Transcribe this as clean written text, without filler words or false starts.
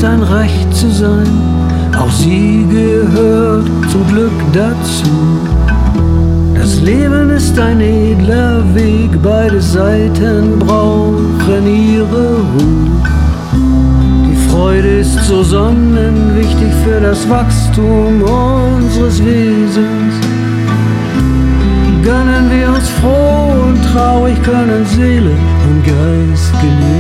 ein Recht zu sein, auch sie gehört zum Glück dazu. Das Leben ist ein edler Weg, beide Seiten brauchen ihre Ruhe. Die Freude ist so sonnenwichtig für das Wachstum unseres Wesens. Gönnen wir uns froh und traurig, können Seele und Geist genießen.